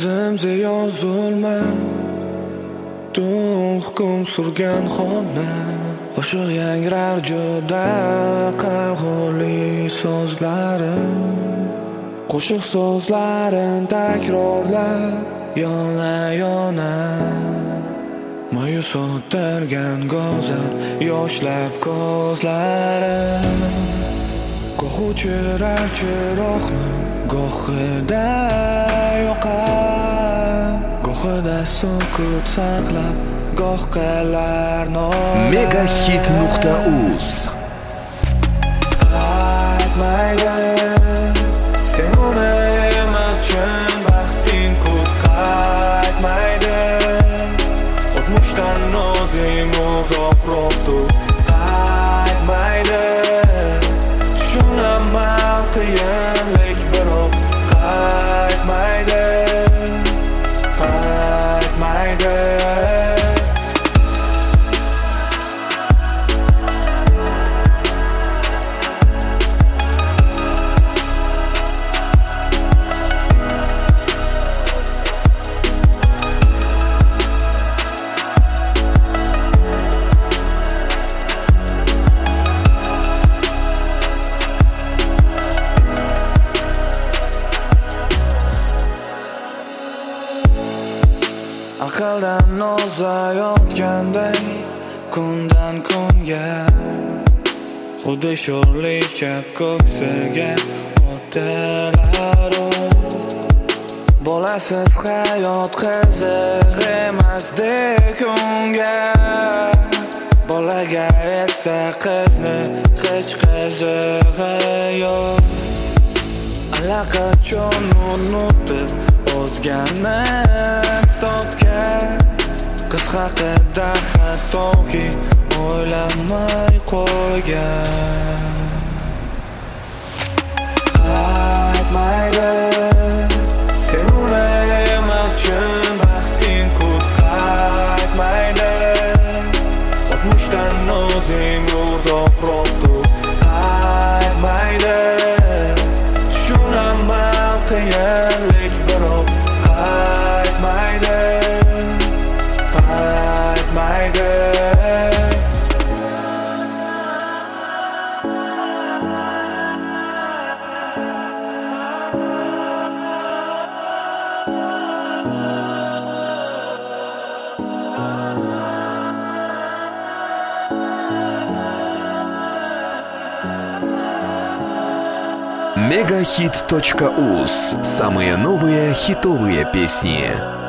Ko'zimga yozilma tun hukm surgan xona, qo'shiq yangrar juda qayg'uli so'zlarim, qo'shiq so'zlarin takrorlab yona ma'yus o'tirgan go'zal yoshlab ko'zlarim. Goh o'chirar chiroqni, gohida yoqar, gohida sukut saqlab, goh qilar nola. Megahit.uz Qaytmaydi sen uni emassan, baxting kut qaytmaydi. O'tmishdan o'zing uzoqroqdir, qaytmaydi. Tushunaman qiyinlik, biroq qaytmaydi, qaytmaydi. Aqldan ozayotganday kundan kunga, xuddi sho'rlik chap ko'ksiga o'tilar. Bolasiz hayot qiziq emasdek unga, bolaga esa qizni hech qizig'i yo'q. Allaqachon unutib o'zgani topgan, qiz haqida hattoki o'ylamay qo'ygan. Qaytmaydi sen uni emassan, baxting kut qaytmaydi. O'tmishdan o'zing uzoqroqdir, qaytmaydi. Tushunaman qiyinlik, biroq qaytmaydi, qaytmaydi. Megahit.uz. Самые новые хитовые песни.